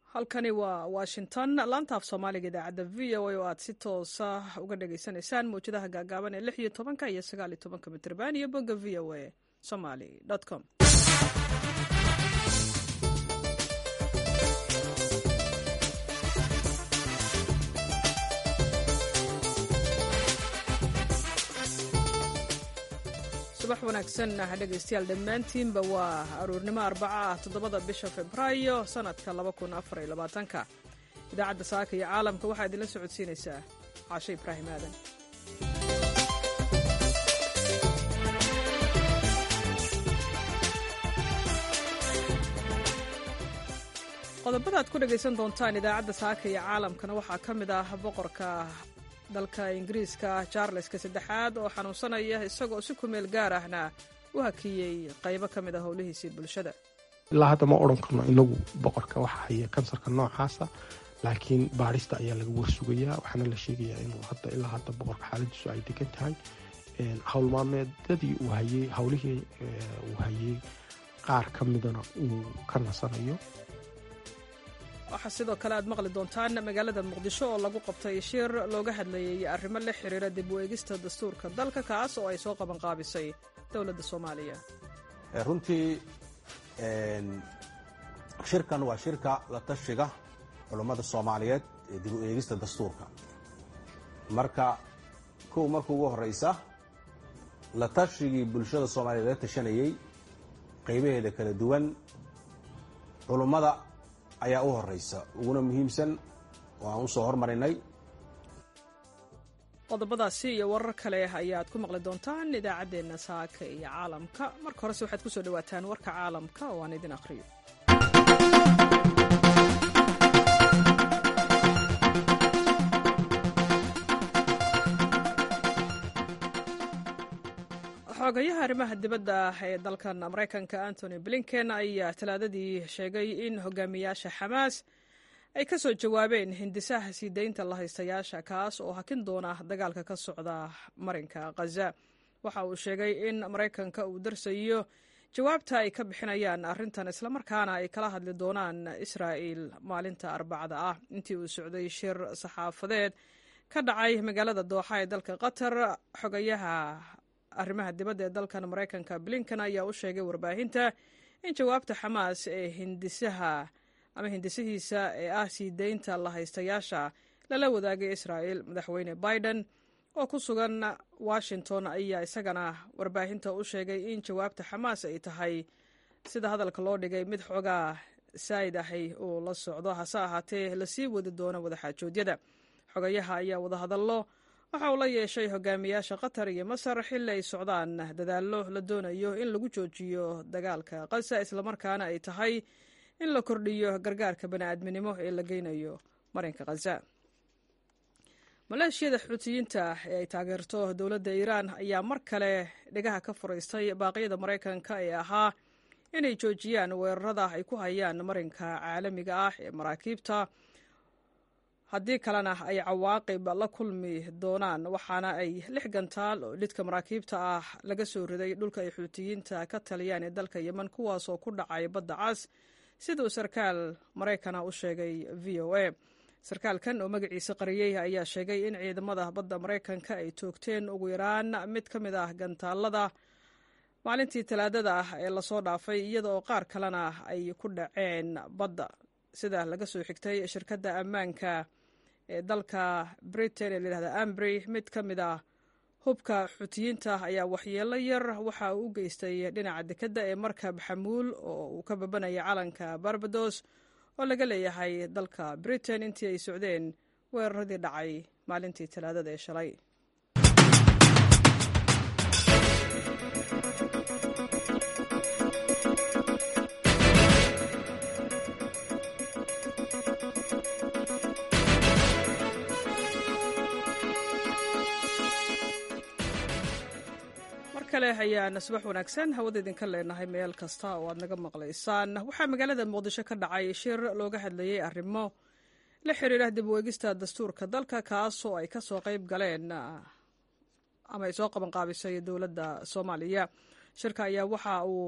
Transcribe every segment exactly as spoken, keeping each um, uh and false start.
halkani waa washington laanta af soomaaliga idaacadda v o a oo aad si toosa uga dhagaysanaysaan mawjadaha gaagaaban ee lix iyo tobanka iyo sagaal iyo tobanka mitrban iyo bogga v o a somali com subax wanaagsan dhegaystayaal dhammaantiinba waa aroornimo arbaca ah toddobada bisha februaayo sanadka laba kun afar iyo labaatanka idaacadda saaka iyo caalamka waxaa idinla socodsiinaysaa caashe ibraahim aadan qodobada aad ku dhegaysan doontaan idaacadda saaka iyo caalamkana waxaa ka mid ah boqorka dalka ingiriiska charleska saddexaad oo xanuunsanaya isagoo si kumeel gaar ahna u hakiyey qaybo ka mid ah howlihiisii bulshada ilaa hadda ma odhan karno inagu boqorka waxa haya kansarka noocaasa laakiin baadhista ayaa laga warsugayaa waxaana la sheegayaa inuu hadda ilaa hadda boqorka xaaladiisu ay degan tahay howlmaalmeedadii uu hayey howlihii uu hayey qaar ka midana uu ka nasanayo waxaa sidoo kale aad maqli doontaan magaalada muqdisho oo lagu qabtay shir looga hadlayay arrimo la xiriira dib u eegista dastuurka dalka kaas oo ay soo qabanqaabisay dowladda soomaaliya runtii shirkan waa shirka la tashiga culummada soomaaliyeed ee dib u eegista dastuurka marka kow marka ugu horraysa la tashigii bulshada soomaaliyeed la tashanayey qaybaheeda kala duwan culummada ayaa u horraysa uguna muhiimsan oo aan u soo hormarinay qodobadaasi iyo warar kale ayaad ku maqli doontaan idaacaddeenna saaka iyo caalamka marka horese waxaad ku soo dhowaataan warka caalamka oo aan idin akhriyo xogayaha arrimaha dibadda ee dalkan maraykanka antony blinken ayaa talaadadii sheegay in hogaamiyaasha xamaas ay ka soo jawaabeen hindisaha sii daynta lahaystayaasha kaas oo hakin doona dagaalka ka socda marinka khaza waxa uu sheegay in maraykanka uu darsayo jawaabta ay ka bixinayaan arrintan islamarkaana ay kala hadli doonaan israa'iil maalinta arbacada ah intii uu socday shir saxaafadeed ka dhacay magaalada dooxa ee dalka qatar xogayaha arrimaha dibadda ee dalkan maraykanka blinken ayaa u sheegay warbaahinta in jawaabta xamaas ee hindisaha ama hindisihiisa ee ah sii daynta lahaystayaasha lala wadaagay israa'iil madaxweyne biden oo ku sugan washington ayaa isagana warbaahinta u sheegay in jawaabta xamaas ay tahay sida hadalka loo dhigay mid xoogaa saa'id ahay uu la socdo hase ahaatee lasii wadi doono wadaxaajoodyada xogayaha ayaa wadahadallo waxa uu la yeeshay hogaamiyaasha qatar iyo masar xilli ay socdaan dadaallo la doonayo in lagu joojiyo dagaalka khaza islamarkaana ay tahay in la kordhiyo gargaarka bani'aadminimo ee la geynayo marinka khaza maleeshiyada xuutiyiinta ee ay taageerto dowladda iiraan ayaa mar kale dhegaha ka furaystay baaqyada maraykanka ee ahaa inay joojiyaan weerarada ay ku hayaan marinka caalamiga ah ee maraakiibta haddii kalena ay cawaaqib la kulmi doonaan waxaana ay lix gantaal oo lidka maraakiibta ah laga soo riday dhulka ay xuutiyiinta ka taliyaan ee dalka yemen kuwaasoo ku dhacay badda cas siduu sarkaal maraykana u sheegay v o a sarkaalkan oo magaciisa qariyey ayaa sheegay in ciidamada badda maraykanka ay toogteen ugu yaraan mid ka mid ah gantaalada maalintii talaadada ah ee lasoo dhaafay iyada oo qaar kalena ay ku dhaceen badda sida laga soo xigtay shirkadda ammaanka ee dalka britain ee layihahda ambry mid ka mid ah hubka xuutiyiinta ayaa waxyeello yar waxa uu u geystay dhinaca dekedda ee markab xamuul oo uu ka babanaya calanka barbados oo laga leeyahay dalka britain intii ay socdeen weeraradii dhacay maalintii talaadada ee shalay kale ayaana subax wanaagsan hawada idinka leenahay meel kasta oo aad naga maqlaysaan waxaa magaalada muqdisho ka dhacay shir looga hadlayay arrimo la xiriira dib u eegista dastuurka dalka kaasoo ay ka soo qayb galeen ama ay soo qaban qaabisay dowladda soomaaliya shirka ayaa waxa uu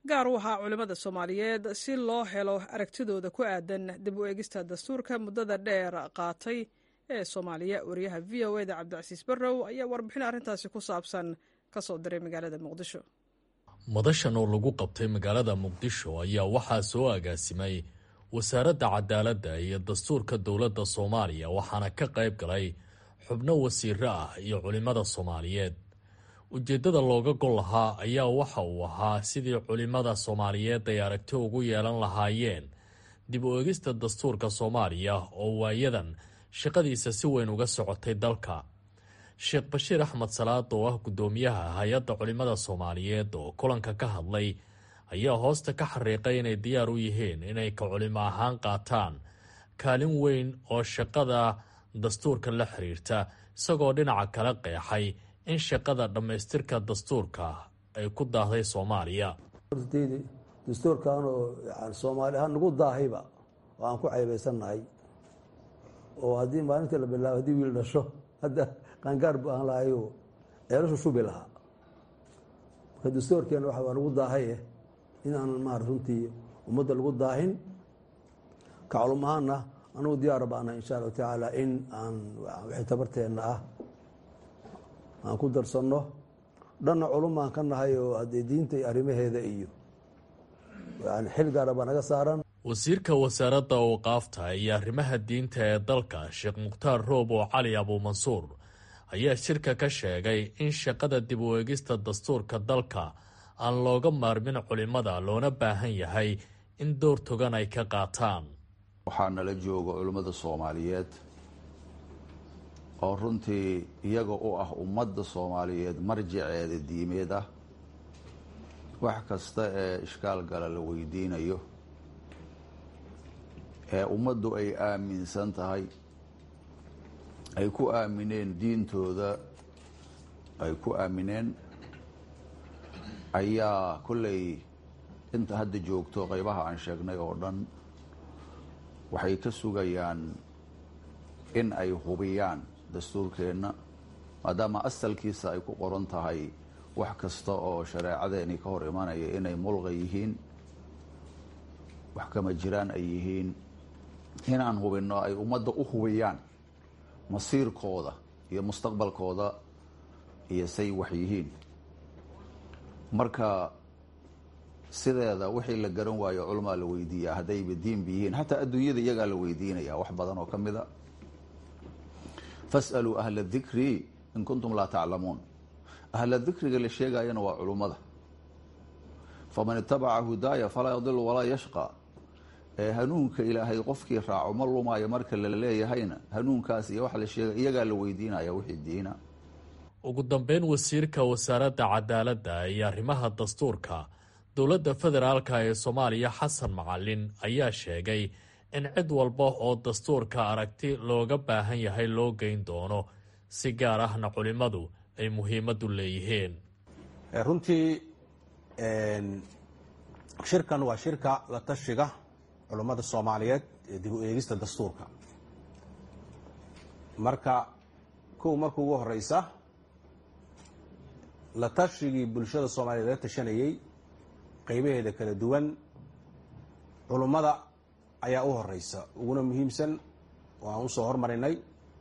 gaar u ahaa culimmada soomaaliyeed si loo helo aragtidooda ku aadan dib u eegista dastuurka muddada dheer qaatay ee soomaaliya. wariyaha v o eda cabdicasiis barrow ayaa warbixin arrintaasi ku saabsan ka soo diray magaalada muqdisho. madashan oo lagu qabtay magaalada muqdisho ayaa waxaa soo agaasimay wasaaradda cadaaladda iyo dastuurka dowladda soomaaliya, waxaana ka qayb galay xubno wasiiro ah iyo culimmada soomaaliyeed. ujeeddada looga gol lahaa ayaa waxa uu ahaa sidii culimmada soomaaliyeed ay aragti ugu yeelan lahaayeen dib u eegista dastuurka soomaaliya oo waayadan shaqadiisa si weyn uga socotay dalka. sheekh bashiir axmed salaad oo ah guddoomiyaha hay-adda culimmada soomaaliyeed oo kulanka ka hadlay ayaa hoosta ka xariiqay inay diyaar u yihiin inay ka culimo ahaan qaataan kaalin weyn oo shaqada dastuurka la xiriirta, isagoo dhinaca kala qeexay in shaqada dhammaystirka dastuurka ay ku daahday soomaaliya. dastuurkan oo soomaali ahaan nagu daahayba oo aan ku caybaysannahay, oo haddii maalintii la bilaabo haddii wiil dhasho hadda qaangaar bu aan lahayo ceelashu shubi lahaa. marka dastuurkeena waxa waa nagu daahaye in aan maara runtii ummadda lagu daahin. ka culum ahaanna anugu diyaar baana insha allahu tacaala in aan wixii tabarteenna ah aan ku darsanno. dhanna culum aan ka nahay oo haddee diinta iyo arrimaheeda iyo yani xil gaara baa naga saaran. wasiirka wasaaradda awqaafta iyo arrimaha diinta ee dalka sheekh mukhtaar roob oo cali abuumansuur ayaa shirka ka sheegay in shaqada dib u eegista dastuurka dalka aan looga maarmin culimmada, loona baahan yahay in door togan ay ka qaataan. waxaa nala jooga culimmada soomaaliyeed oo runtii iyaga u ah ummadda soomaaliyeed marjiceeda diimeed ah. wax kasta ee ishkaal gala la weydiinayo ee ummaddu ay aaminsan tahay, ay ku aamineen diintooda, ay ku aamineen, ayaa kolley inta hadda joogto qaybaha aan sheegnay oo dhan waxay ka sugayaan in ay hubiyaan dastuurkeenna, maadaama asalkiisa ay ku qoran tahay wax kasta oo shareecadeeni ka hor imanaya inay mulqa yihiin, wax kama jiraan ay yihiin. inaan hubinno ay ummadda u hubiyaan masiirkooda iyo mustaqbalkooda iyo say wax yihiin. marka sideeda wixii la garan waayo culamaa la weydiiyaa, haddayba diinba yihiin. xataa adduunyada iyagaa la weydiinaya wax badan oo ka mid a. fas'aluu ahla dikri in kuntum laa taclamuun. ahla dikriga la sheegayana waa culummada. faman itabaca hudaaya falaa yadilu walaa yashqa. ee hanuunka ilaahay qofkii raaco ma lumaayo marka la leeyahayna hanuunkaas iyo wax la sheegay iyagaa la weydiinaya wixii diina. ugu dambeyn, wasiirka wasaaradda cadaaladda iyo arrimaha dastuurka dowladda federaalka ee soomaaliya xasan macalin ayaa sheegay in cid walba oo dastuurka aragti looga baahan yahay loo geyn doono, si gaar ahna culimmadu ay muhiimadu leeyihiin. runtii shirkan waa shirka la tashiga culummada soomaaliyeed ee dib u eegista dastuurka. marka kow marka ugu horeysa la tashigii bulshada soomaaliyeed la tashanayey qaybaheeda kala duwan, culummada ayaa u horeysa uguna muhiimsan oo aan usoo hormarinay.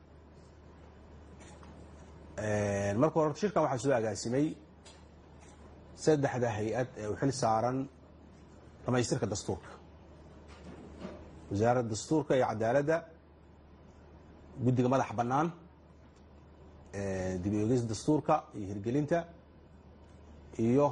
marka hore shirkan waxaa soo agaasimay saddexda hay-ad ee u xil saaran dhamaystirka dastuurka: wasaaradda dastuurka iyo cadaaladda, guddiga madaxa bannaan dib u eegista dastuurka iyo hirgelinta, iyo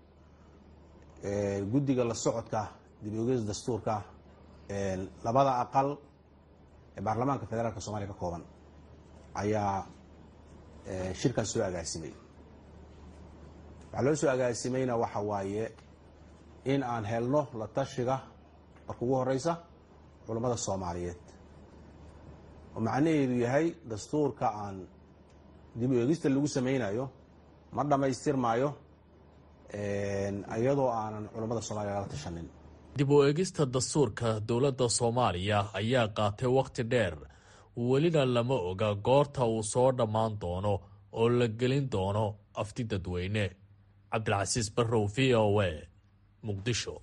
guddiga la socodka dib u eegista dastuurka labada aqal ee baarlamaanka federaalka soomaaliya ka kooban ayaa shirkan soo agaasimay. waxaa loo soo agaasimayna waxa waaye in aan helno la tashiga marka ugu horeysa culummada soomaaliyeed, oo macnaheedu yahay dastuurka aan dib u eegista lagu samaynayo ma dhammaystirmaayo iyadoo aanan culummada soomaaliya lala tashanin. dib u eegista dastuurka dowladda soomaaliya ayaa qaatay wakhti dheer, welina lama oga goorta uu soo dhammaan doono oo la gelin doono afti dadweyne. cabdilcasiis barrow, v o a, muqdisho.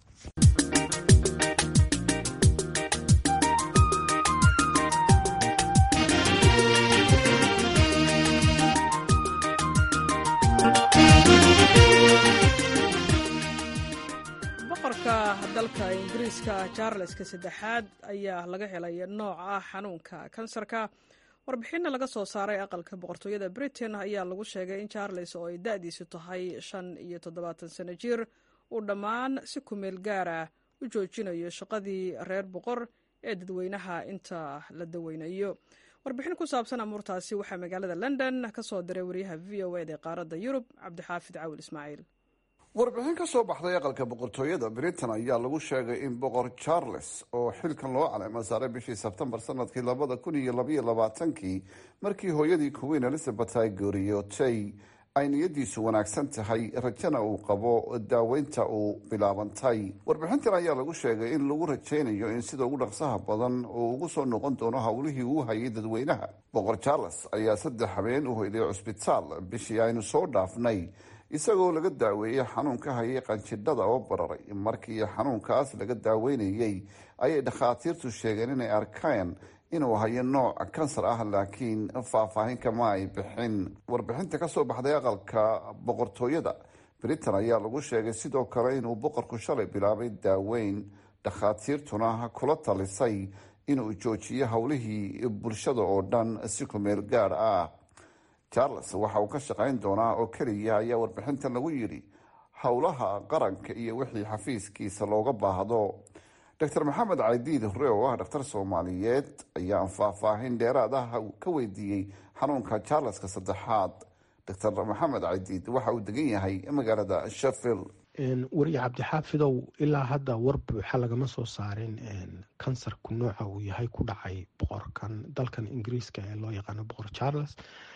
dalka ingiriiska charleska saddexaad ayaa laga helay nooca xanuunka kansarka. warbixinna laga soo saaray aqalka boqortooyada britain ayaa lagu sheegay in charles oo ay da-diisu tahay shan iyo toddobaatan sano jir uu dhammaan si kumeel gaara u joojinayo shaqadii reer boqor ee dadweynaha inta la daweynayo. warbixin ku saabsan amuurtaasi waxaa magaalada london ka soo diray wariyaha v o eda ee qaaradda yurub cabdixaafid cawil ismaaciil. warbixin ka soo baxday aqalka boqortooyada britain ayaa lagu sheegay in boqor charles oo xilkan loo caleema saaray bishii sebtembar sanadkii labada kun iyo labaiyo labaatankii markii hooyadii queen elizabeth ay geeriyootay ay niyadiisu wanaagsan tahay rajana uu qabo daaweynta uu bilaabantay. warbixintan ayaa lagu sheegay in lagu rajaynayo in sida ugu dhaqsaha badan uu ugu soo noqon doono howlihii uu hayay dadweynaha. boqor charles ayaa saddex habeen u hoyday cusbitaal bishii aynu soo dhaafnay isagoo laga daaweeyey xanuun ka hayay qanjidhada oo bararay. markii xanuunkaas laga daaweynayey ayay dhakhaatiirtu sheegeen inay arkeen inuu hayo nooc kansar ah, laakiin faahfaahin kama ay bixin. warbixinta kasoo baxday aqalka boqortooyada britain ayaa lagu sheegay sidoo kale inuu boqorku shalay bilaabay daaweyn, dhakhaatiirtuna kula talisay inuu joojiyo howlihii bulshada oo dhan si ku meel gaar ah. charles waxa uu ka shaqayn doonaa oo keliya ayaa warbixintan lagu yidhi howlaha qaranka iyo wixii xafiiskiisa looga baahdo. doctor maxamed caydiid hore oo ah dhakhtar soomaaliyeed ayaa faahfaahin dheeraad ah ka weydiiyey xanuunka charleska saddexaad. doctor maxamed caydiid waxa uu degan yahay magaalada sheffield. wariye cabdixaafidow ilaa hadda war buuxa lagama soo saarin kansarku nooca uu yahay ku dhacay boqorkan dalkan ingiriiska ee loo yaqaano boqor charles.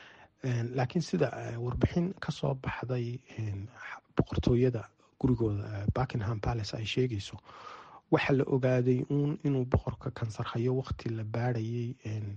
laakiin sida warbixin kasoo baxday boqortooyada gurigooda buckingham palace ay sheegayso, waxaa la ogaaday uun inuu boqorka kansar hayo waqti la baarayay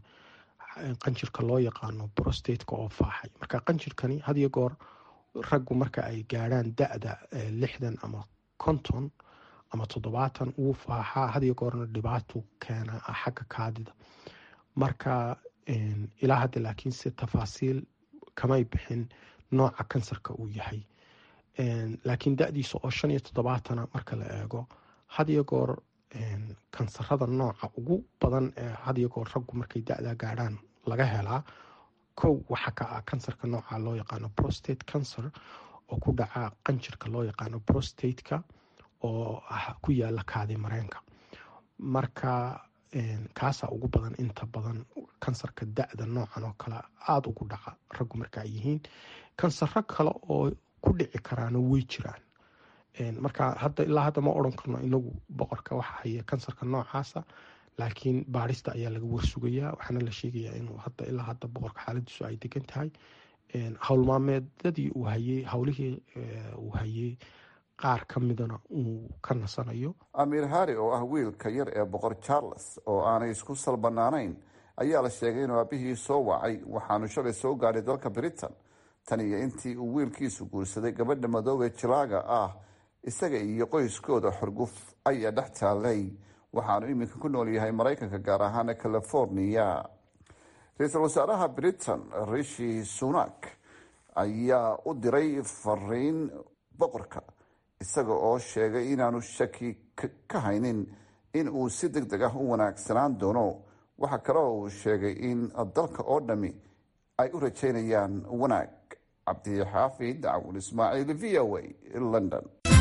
qanjirka loo yaqaano prostateka oo faaxay. marka qanjirkani had iyo goor raggu marka ay gaadhaan da-da lixdan ama konton ama toddobaatan uu faaxaa, had iyo goorna dhibaato keena xagga kaadida. marka ilaa hadda laakiin si tafaasiil kamay bixin nooca kansarka uu yahay. laakiin da-diisa oo shan iyo toddobaatana marka la eego, had iyo goor kansarada nooca ugu badan ee had iyo goor raggu markay da-da gaadhaan laga helaa, kow waxa ka ah kansarka nooca loo yaqaano prostate cancer oo ku dhaca qanjirka loo yaqaano prostateka oo ku yaala kaadi mareenka. marka kaasaa ugu badan inta badan kansarka da-da noocan oo kale aada ugu dhaca raggu marka ay yihiin. kansaro kale oo ku dhici karaana way jiraan. marka hadda ilaa hadda ma odhan karno inagu boqorka waxa haya kansarka noocaasa, laakiin baarista ayaa laga warsugayaa. waxaana la sheegayaa inuu hadda ilaa hadda boqorka xaaladiisu ay degan tahay. howlmaalmeedadii uu hayey howlihii uu hayey qaar ka midana uu ka nasanayo. amiir hari oo ah wiilka yar ee boqor charles oo aanay isku salbanaanayn ayaa la sheegay inuu aabihii soo wacay waxaanu shalay soo gaadhay dalka britain tan iyo intii uu wiilkiisu guursaday gabadha madoobe jilaaga ah. isaga iyo qoyskooda xorguf ayaa dhex taalay, waxaanu iminka ku nool yahay maraykanka, gaar ahaan california. ra-iisul wasaaraha britain rishi sunak ayaa u diray fariin boqorka isaga oo sheegay inaanu shaki ka haynin in uu si deg deg ah u wanaagsanaan doono. waxa kale oo uu sheegay in dalka oo dhami ay u rajaynayaan wanaag. cabdixaafid cawil ismaaciil, v o a, london.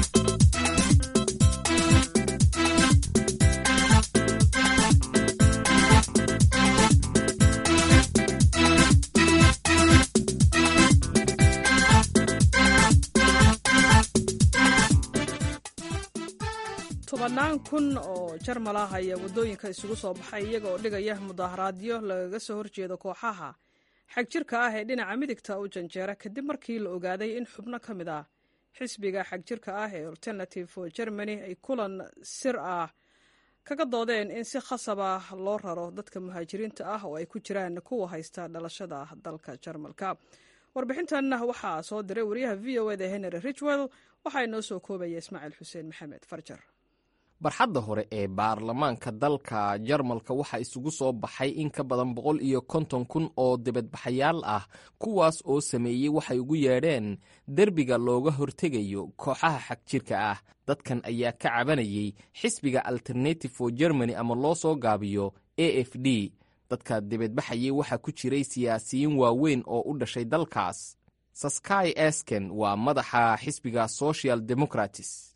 tobannaan kun oo jarmal ah ayaa waddooyinka isugu soo baxay iyaga oo dhigaya mudaharaadyo lagaga soo horjeedo kooxaha xagjirka ah ee dhinaca midigta u janjeera kadib markii la ogaaday in xubno ka mid ah xisbiga xagjirka ah ee alternative for germany ay kulan sir ah kaga doodeen in si khasab ah loo raro dadka muhaajiriinta ah oo ay ku jiraan kuwa haysta dhalashada dalka jarmalka. warbixintan waxaa soo diray wariyaha v o eda henry richwell waxaa inoo soo koobaya ismaaciil xuseen maxamed farjar. barxadda hore ee baarlamaanka dalka jarmalka waxaa isugu soo baxay in ka badan boqol iyo konton kun oo dibadbaxayaal ah kuwaas oo sameeyey waxay ugu yeedheen derbiga looga hortegayo kooxaha xagjirka ah. dadkan ayaa ka cabanayay xisbiga alternative for germany ama loo soo gaabiyo a f d. dadka dibadbaxayay waxaa ku jiray siyaasiyiin waaweyn oo u dhashay dalkaas. saskai esken waa madaxa xisbiga social democratis.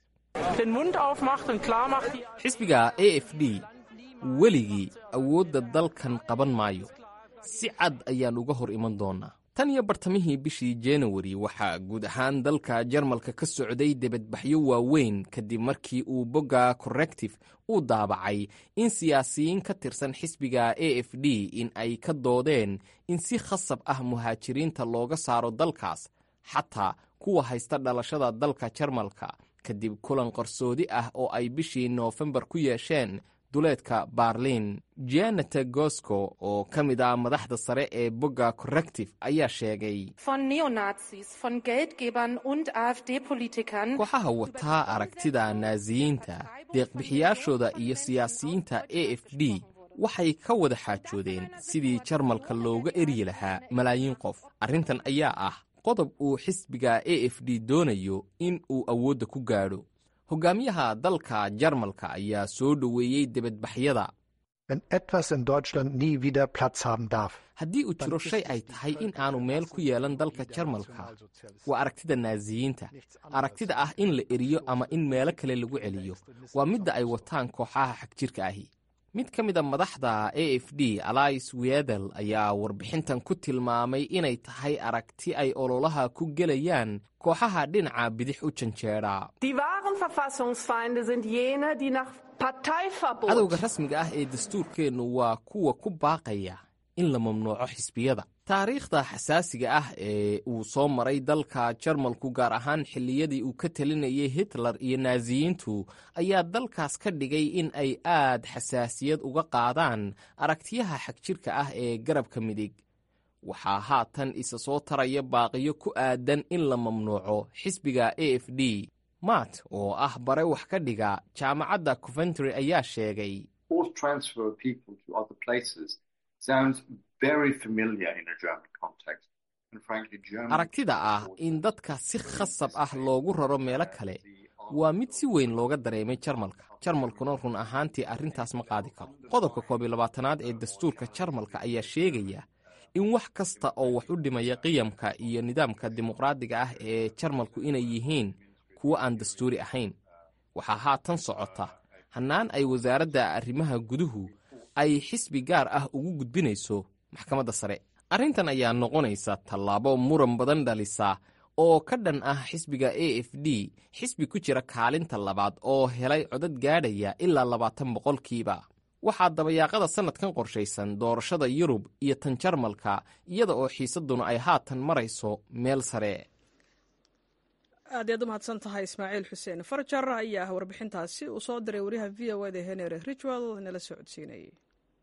xisbiga a f d weligii awoodda dalkan qaban maayo, si cad ayaan uga hor iman doonaa. tan iyo bartamihii bishii januari waxaa guud ahaan dalka jarmalka ka socday dibadbaxyo waaweyn kadib markii uu bogga corrective uu daabacay in siyaasiyiin ka tirsan xisbiga a f d in ay ka doodeen in si khasab ah muhaajiriinta looga saaro dalkaas, xataa kuwa haysta dhalashada dalka jarmalka, kadib kulan qarsoodi ah oo ay bishii noofembar ku yeesheen duleedka Berlin. Janeta Gosko oo ka mid ah madaxda sare ee bogga corrective ayaa sheegay kooxaha wataa aragtida naaziyiinta, deeqbixiyaashooda iyo siyaasiyiinta a f d waxay ka wada xaajoodeen sidii jarmalka looga eryi lahaa malaayiin qof. arrintan ayaa ah qodob uu xisbiga a f d doonayo in uu awoodda ku gaadho. hogaamiyaha dalka jarmalka ayaa soo dhoweeyey dibadbaxyada. haddii uu jiro shay ay tahay in aanu meel ku yeelan dalka jarmalka, waa aragtida naaziyiinta. aragtida ah in la eriyo ama in meelo kale lagu celiyo waa midda ay wataan kooxaha xagjirka ahi. mid ka mida madaxda a f d alais wedel ayaa warbixintan ku tilmaamay inay tahay aragti ay ololaha ku gelayaan kooxaha dhinaca bidix u janjeedha. cadowga rasmiga ah ee dastuurkeennu waa kuwa ku baaqaya in la mamnuuco xisbiyada. taariikhda xasaasiga ah ee uu soo maray dalka jarmalku, gaar ahaan xilliyadii uu ka talinayay hitler iyo naaziyiintu, ayaa dalkaas ka dhigay in ay aad xasaasiyad uga qaadaan aragtiyaha xagjirka ah ee garabka midig. waxaa haatan isa soo taraya baaqiyo ku aadan in la mamnuuco xisbiga a f d. matt oo ah bare wax ka dhiga jaamacadda coventry ayaa sheegay aragtida ah in dadka si khasab ah loogu raro meelo kale waa mid si weyn looga dareemay jarmalka. jarmalkuna run ahaantii arrintaas ma qaadi karo. qodobka koob iyo labaatanaad ee dastuurka jarmalka ayaa sheegaya in wax kasta oo wax u dhimaya qiyamka iyo nidaamka dimuqraadiga ah ee jarmalku inay yihiin kuwo aan dastuuri ahayn. waxaa haatan socota hannaan ay wasaaradda arrimaha guduhu ay xisbi gaar ah ugu gudbinayso maxkamadda sare. arrintan ayaa noqonaysa tallaabo muran badan dhalisa oo ka dhan ah xisbiga a f d, xisbi ku jira kaalinta labaad oo helay codad gaadhaya ilaa labaatan boqolkiiba. waxaa dabayaaqada sannadkan qorshaysan doorashada yurub iyo tan jarmalka, iyada oo xiisaduna ay haatan marayso meel sare. aad yaad u mahadsan tahay ismaaciil xuseen farjar ayaa warbixintaasi uu soo diray wariyaha v o eda henry ridgwell nala soo codsiinayay.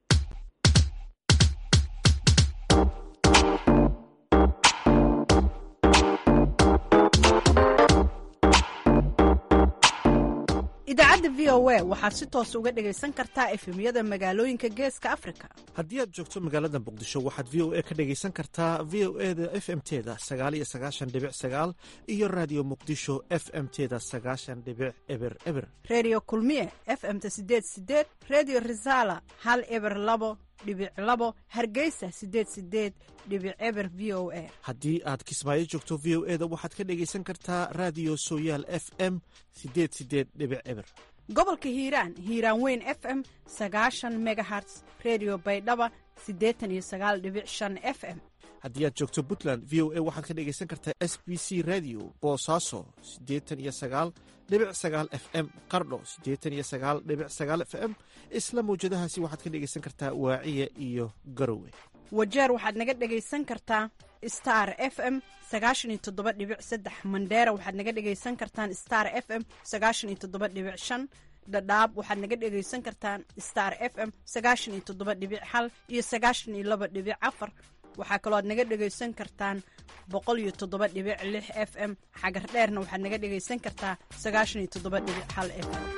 idaacadda v o a waxaad si toos uga dhegaysan kartaa efemyada magaalooyinka geeska afrika. haddii aad joogto magaalada muqdisho waxaad v o a ka dhegaysan kartaa v o eda f m teda sagaal iyo sagaashan dhibic sagaal iyo raadiyo muqdisho f m teda sagaashan dhibic eber eber. redio kulmiye f m-ta sideed sideed, redio risala hal eber labo dhibic labo, hargeysa sideed sideed dhibic eber v o a. haddii aad kismaayo joogto v o eda waxaad ka dhegaysan kartaa raadiyo sooyaal f m sideed sideed dhibic eber. gobolka hiiraan hiiraan weyn f m sagaashan megaherts, redio baydhaba siddeetan iyo sagaal dhibic shan f m. haddii aad joogto puntland v o a waxaad ka dhegaysan kartaa s b c radio boosaaso siddeetan iyo sagaal dhibic sagaal f m, qardho siddeetan iyo sagaal dhibic sagaal f m. isla mawjadahaasi waxaad ka dhegaysan kartaa waaciya iyo garowe. wajeer waxaad naga dhegaysan kartaa star f m sagaashan iyo toddoba dhibic saddex, mandheera waxaad naga dhegaysan kartaan star f m sagaashan iyo toddoba dhibic shan, dhadhaab waxaad naga dhegaysan kartaan star f m sagaashan iyo toddoba dhibic hal iyo sagaashan iyo laba dhibic afar. waxaa kaloo aad naga dhegaysan kartaan boqol iyo toddoba dhibic lix f m xagar dheerna waxaad naga dhegaysan kartaa sagaashan iyo toddoba dhibic hal f m.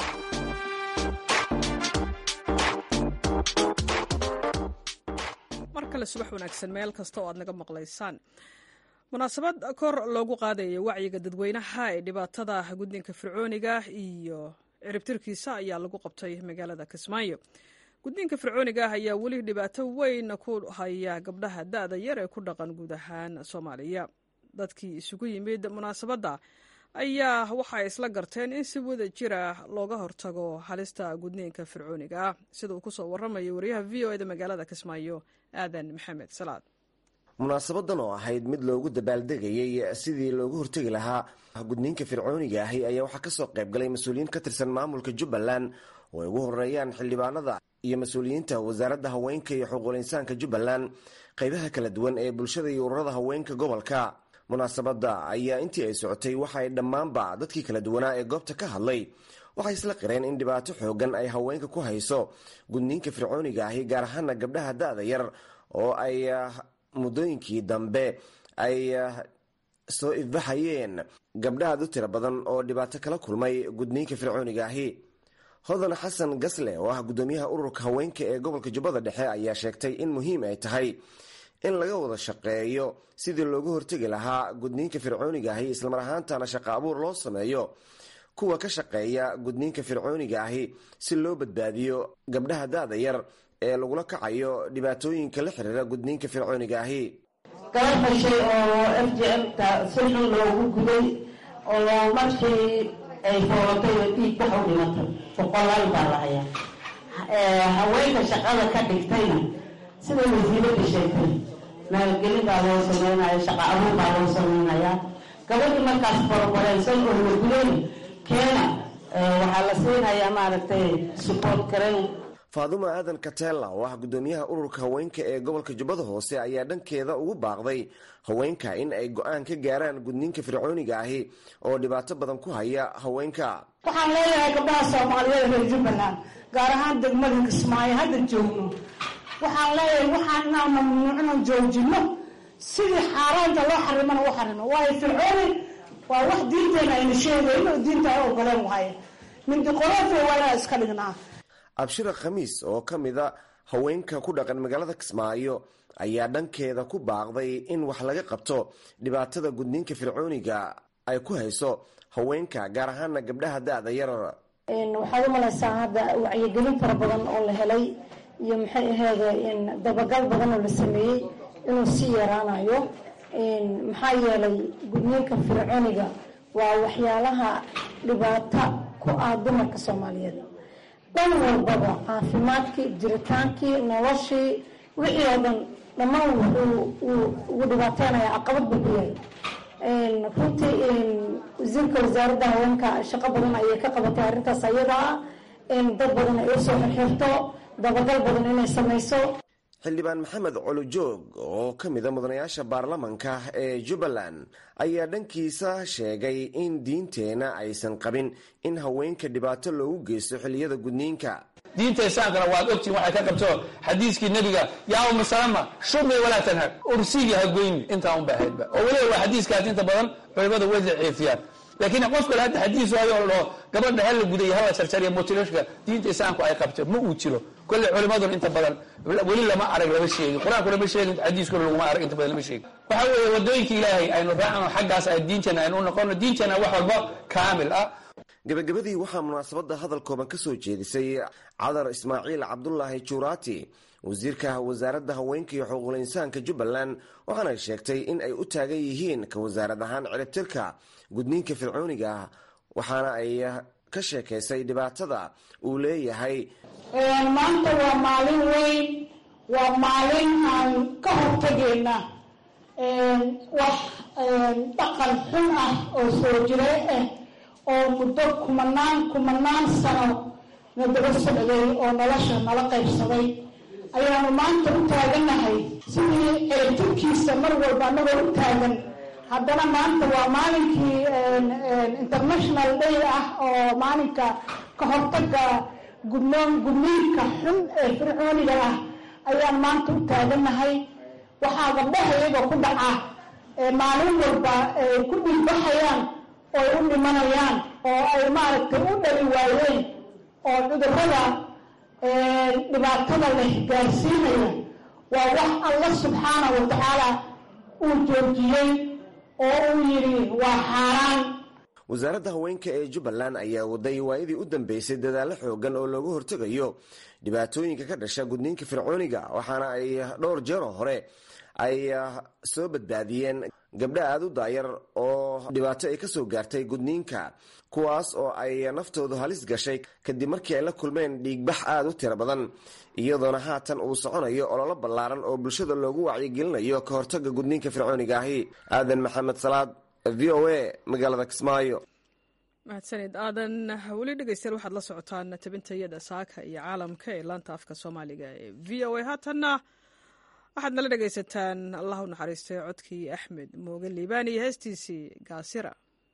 mar kale subax wanaagsan meel kasta oo aad naga maqlaysaan. munaasabad kor loogu qaadaya wacyiga dadweynaha ee dhibaatada gudniinka fircooniga iyo ciribtirkiisa ayaa lagu qabtay magaalada Kismaayo. gudniinka fircooniga ayaa weli dhibaato weyn ku haya gabdhaha da'da yar ee ku dhaqan guud ahaan Soomaaliya. dadkii isugu yimid munaasabadda ayaa waxay isla garteen in si wada jira looga hortago halista gudniinka fircooniga, sida uu ku soo waramayo wariyaha V O A da magaalada Kismaayo Aadan Maxamed Salaad. munaasabadan oo ahayd mid loogu dabaaldegayay sidii loogu hortegi lahaa gudniinka fircooniga ahi ayaa waxaa kasoo qayb galay mas-uuliyiin ka tirsan maamulka Jubbaland oo ay ugu horeeyaan xildhibaanada iyo mas-uuliyiinta wasaaradda haweenka iyo xuquuqul insaanka Jubbaland, qaybaha kala duwan ee bulshada iyo ururada haweenka gobolka. munaasabada ayaa intii ay socotay waxa ay dhammaanba dadkii kala duwanaa ee goobta ka hadlay waxay isla qireen in dhibaato xoogan ay haweenka ku hayso gudniinka fircooniga ahi, gaar ahaana gabdhaha da'da yar oo ay muddooyinkii dambe ay soo ifbaxayeen gabdhahaad u tiro badan oo dhibaato kala kulmay gudniinka fircooniga ahi. hodan xasan gasle oo ah guddoomiyaha ururka haweenka ee gobolka Jubbada Dhexe ayaa sheegtay in muhiim ay tahay in laga wada shaqeeyo sidii loogu hortegi lahaa gudniinka fircooniga ahi, islamar ahaantana shaqo abuur loo sameeyo kuwa ka shaqeeya gudniinka fircooniga ahi si loo badbaadiyo gabdhaha da'da yar ee lagula kacayo dhibaatooyinka la xiriira gudniinka fircooniga ahi. gabar heshay oo f g m-ta si xun loogu guday oo markii ay foolatay oo dhiig bax u dhimatay boqolaal baa la hayaa. haweenka shaqada ka dhigtayna sida wasiirada sheegtay maalgelin baa loo sameynaya, shaqa abuur baa loo sameynaya. gabadhii markaas borobareensan oo la gudayn keena waxaa la siinayaa maaragtay support karen. faadumo aadan katela oo ah guddoomiyaha ururka haweenka ee gobolka Jubbada Hoose ayaa dhankeeda ugu baaqday haweenka in ay go-aan ka gaaraan gudniinka fircooniga ahi oo dhibaato badan ku haya haweenka. waxaan leeyahay gabdhaha Soomaaliyeed reer Jubbaland, gaar ahaan degmada Kismaayo hadda joogno, waxaan leeyahay waxaan inaan mamnuucno joojino sidii xaaraanta loo xarimana u xarimo. waayo fircooni waa wax diinteena ayna sheegayno, diinta ay ogoleen waaye mindi qorofe waa inaan iska dhignaa. abshira khamiis oo ka mida haweenka ku dhaqan magaalada Kismaayo ayaa dhankeeda ku baaqday in wax laga qabto dhibaatada gudniinka fircooniga ay ku hayso haweenka, gaar ahaana gabdhaha da'da yar. waxaad u malaysaa hadda wacyigelin fara badan oo la helay iyo maxay ahayd in dabagal badan oo la sameeyey inuu sii yaraanayo. maxaa yeelay gudniinka fircooniga waa waxyaalaha dhibaato ku ah dumarka Soomaaliyeed dhan walbaba, caafimaadkii, jiritaankii, noloshii, wixii oo dhan dhammaan wuxuu ugu dhibaateynayaa, caqabad buu ku yahay. runtii wasiirka wasaaradda haweenka shaqo badan ayay ka qabatay arrintaas ayadaa, dad badan ay usoo xirxirto, dabagal badan inay samayso. xildhibaan maxamed colojoog oo ka mida mudanayaasha baarlamanka ee Jubbaland ayaa dhankiisa sheegay in diinteena aysan qabin in haweenka dhibaato loogu geysto xilliyada gudniinka. diinta islaamkana waad ogtiin waxay ka qabto xadiiskii nebiga yaa umu salama shumi walaa tanhar, ursigii ha goyni, intaa un ba ahaydba. oo weliba waa xadiiskaas inta badan culimada way daciifiyaan, laakiin qof kale hadda xadiis waayo oo dhaho gabadha hala guday hala jarjariya motilashka diinta islaamku ay qabto ma uu jiro. كل علماء انت بدل ولي لما ارق لما شيء القران كله ما شيء حديث كله لما ارق انت بدل ما شيء waxa weeye wadooyinka ilaahay aynu raacno xaggaas ay diintana aynu noqono diintana wax walba kaamil ah. gabagabadii waxaa munaasabada hadal kooban ka soo jeedisay Cadar Ismaaciil Cabdullaahi Juraati, wasiirka wasaaradda haweenka iyo xuquuqul insaanka Jubbaland, waxaana sheegtay in ay u taagan yihiin ka wasaarad ahaan ciribtirka gudniinka fircooniga, waxaana ay ka sheekaysay dhibaatada uu leeyahay. maanta waa maalin weyn, waa maalin aan ka hortagayna wax dhaqan xun ah oo soo jiray ah oo muddo kumanaan kumanaan sano na daba socday oo nolosha nala qaybsaday. ayaanu maanta u taaganahay sidii ciribtirkiisa mar walba anagoo u taagan. haddana maanta waa maalinkii international day ah oo maalinka ka hortaga gudnoon gudniinka xun ee fircooniga ah ayaan maanta u taaganahay. waxaa gabdhahayaga ku dhaca maalin walba ay ku dhiigbaxayaan oo ay u dhimanayaan oo ay maaragtay u dhali waayeen oo cudurrada dhibaatada leh gaarsiinaya waa wax alla subxaana wa tacaala uu joojiyey oo uu yidhi waa xaaraan. wasaaradda haweenka ee jubbaland ayaa waday waayadii u dambeysay dadaallo xoogan oo looga hortegayo dhibaatooyinka ka dhasha gudniinka fircooniga, waxaana ay dhowr jeeroo hore ay soo badbaadiyeen gabdha aada u daayar oo dhibaato ay ka soo gaartay gudniinka, kuwaas oo ay naftoodu halis gashay kadib markii ay la kulmeen dhiigbax aada u tiro badan, iyadoona haatan uu soconayo ololo ballaaran oo bulshada loogu wacyigelinayo ka hortagga gudniinka fircooniga ahi. aadan maxamed salaad, v o a, magaalada Kismaayo. mahadsanid aadan. weli dhegeystayaal waxaad la socotaan tabintayada saaka iyo caalamka ee laanta afka soomaaliga ee v o a. haatanna waxaad nala dhegaysataan allah u naxariistay codkii axmed mooge liibaan iyo heestiisii gaasira.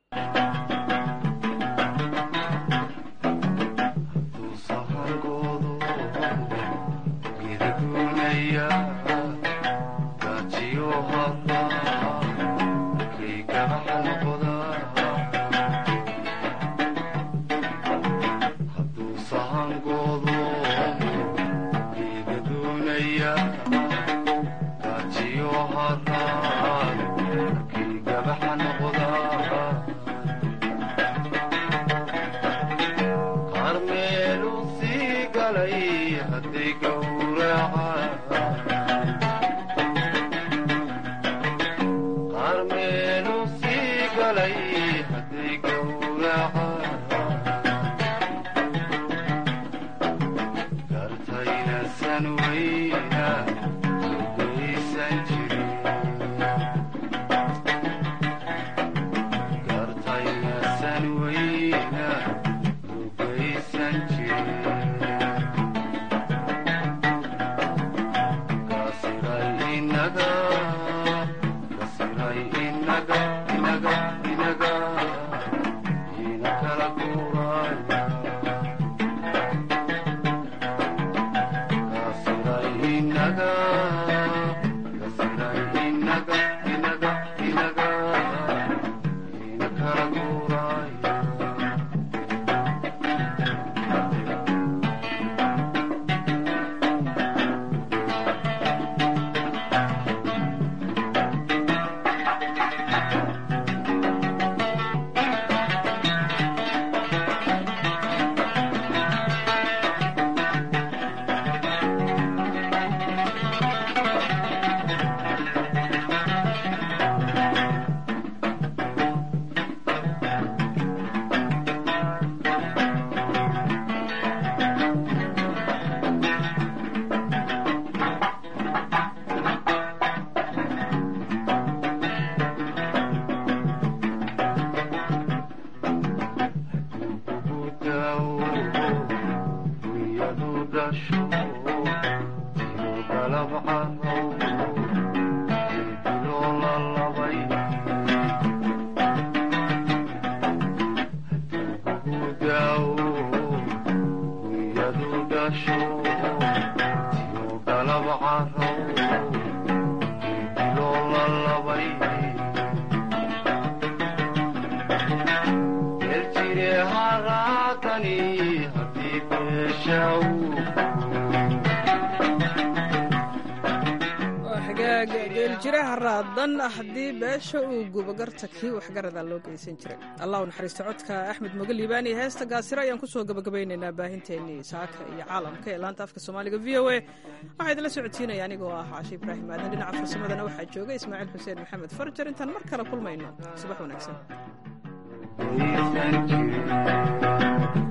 haddii beesha uu gubagarta kii waxgaradaa loo geysan jiray. allah u naxariisto codka axmed mooge liibaan iyo heesta gaasiro ayaan kusoo gabagabaynaynaa baahinteennii saaka iyo caalamka ee laanta afka soomaaliga v o a. waxaa idinla socodsiinaya anigoo ah caashi ibraahim aadan, dhinaca farsamadana waxaa jooga ismaaciil xuseen maxamed farjar. intaan mar kale kulmayno subax wanaagsan.